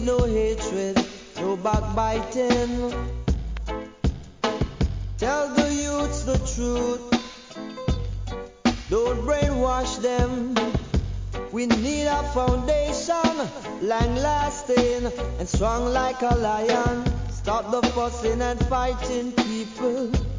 no hatred, no backbiting. Tell the youths the truth, don't brainwash them. We need a foundation, long lasting and strong like a lion. Stop the fussing and fighting, people.